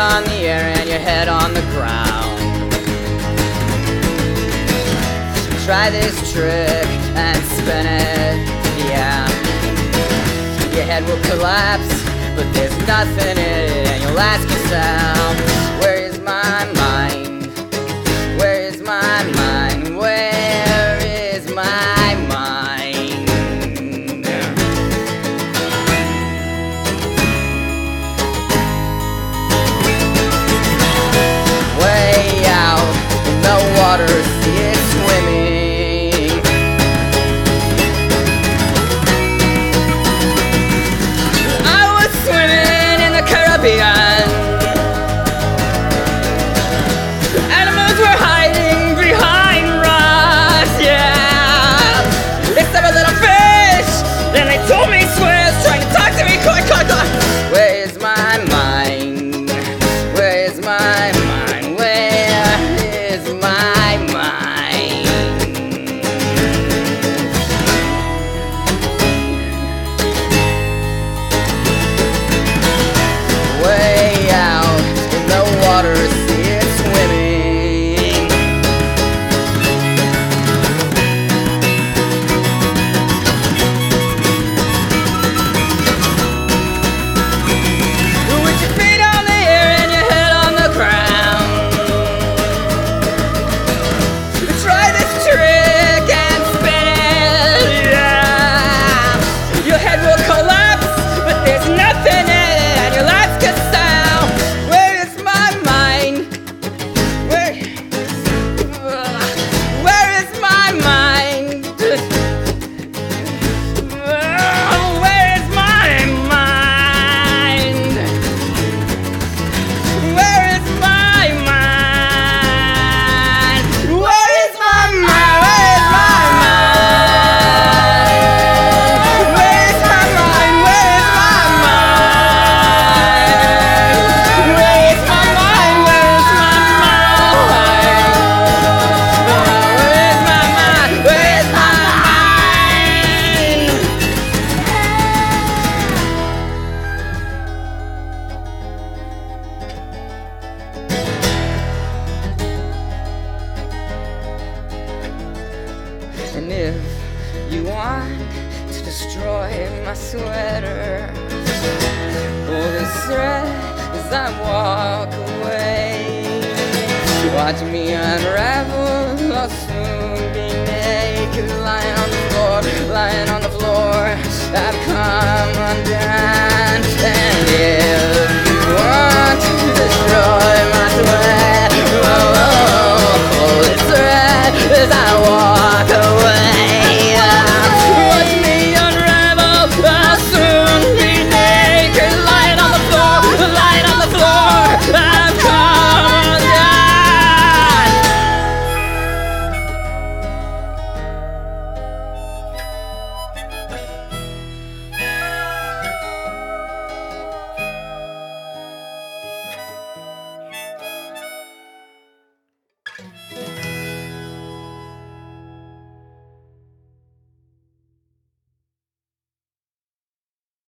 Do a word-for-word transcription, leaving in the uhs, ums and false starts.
on the air and your head on the ground. Try this trick and spin it, yeah. Your head will collapse, but there's nothing in it, and you'll ask yourself, where is my mind? Where is my mind? Where is my mind? Way out in the water, see it swimming. I was swimming in the Caribbean. Animals were hiding behind rocks, yeah. Except a little fish, then they told me swears, trying to talk to me, quick, quick, quick. Where is my mind? Where is my mind? Where is my mind? Way out in the water, see it swimming. With your feet on the air and your head on the ground. Try this trick and spin it, yeah. Your head will collapse, but there's nothing in it, and you'll ask yourself, where is my mind? Where, where is my mind? Where is my mind? Where is my mind? Where is my mind? Where is my mind? Where is my mind? Where is my mind? Where is my mind? Where is my mind? Where is my mind? And if you want to destroy my sweater, pull this thread as I walk away. Watch me unravel, I'll soon be naked, lying on the floor, lying on the floor. I've come undone. And if you want to destroy my sweat, oh, oh, pull this thread as I walk away. Watch me unravel, I'll soon be naked, lying on the floor, lying on the floor. I've come undone.